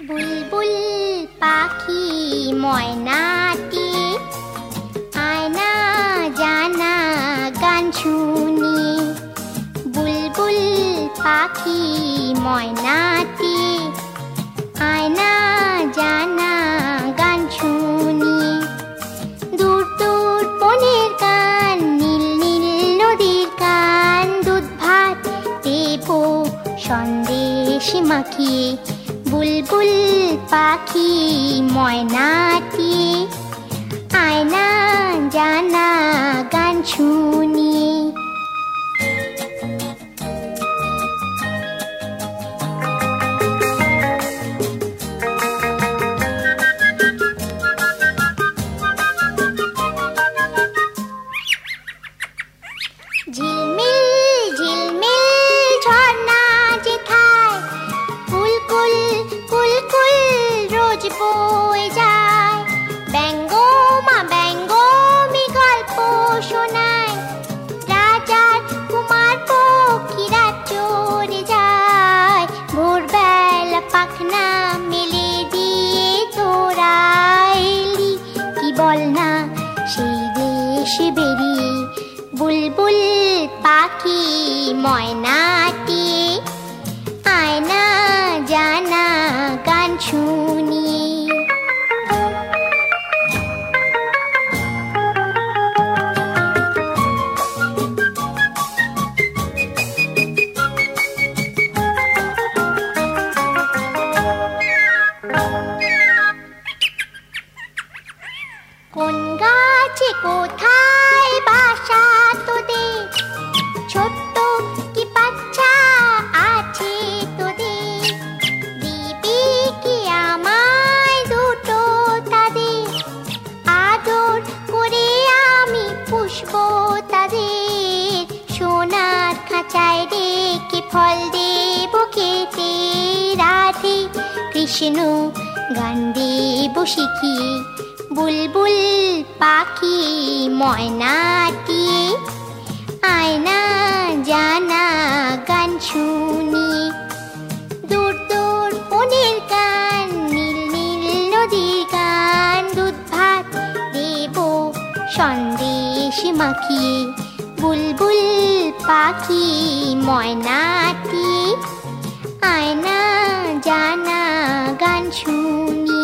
বুলবুল পাখি ময়নাটি আয়না জানা গান শুনি। বুলবুল পাখি ময়নাটি আয়না জানা গান শুনি। দূর দূর বনের গান, নীল নীল নদীর গান, দুধ ভাত দেব সন্দেশ মাখিয়ে। বুলবুল পাখি ময়নাটি আয়না জানা গান শুনি। ঝিলমিল ঝিলমিল ঝর্ণা যেথায় কুলকুল কুলকুল রোজ বয়ে যায়। ব্যঙ্গমা ব্যঙ্গমি গল্প শোনায়, রাজার কুমার পক্ষীরা চড়ে যায়। ভোরবেলা পাখনা মেলে দিয়ে তোরা এলি, কি বল না সেই দেশে বেরিয়ে। বুলবুল পাখি ময়নাটি আয়না জানা গান শুনি। কোন গাছে কোথায় বাসা তোদের, ছোট্ট কি বাচ্চা আছে তোদের। দিবি কি আমায় দুটো তাদের, আদর করে আমি পুষবো তাদের। সোনার খাঁচায় রেখে ফল দেব খেতে, রাধে কৃষ্ণ গান দেব শিখিয়ে। বুলবুল পাখি ময়নাটি আয়না জানা গান শুনি। দূর দূর বনের গান, নীল নীল নদীর গান, দুধ ভাত দেব সন্দেশ মাখিয়ে। বুলবুল পাখি ময়নাটি আয়না জানা গান শুনি।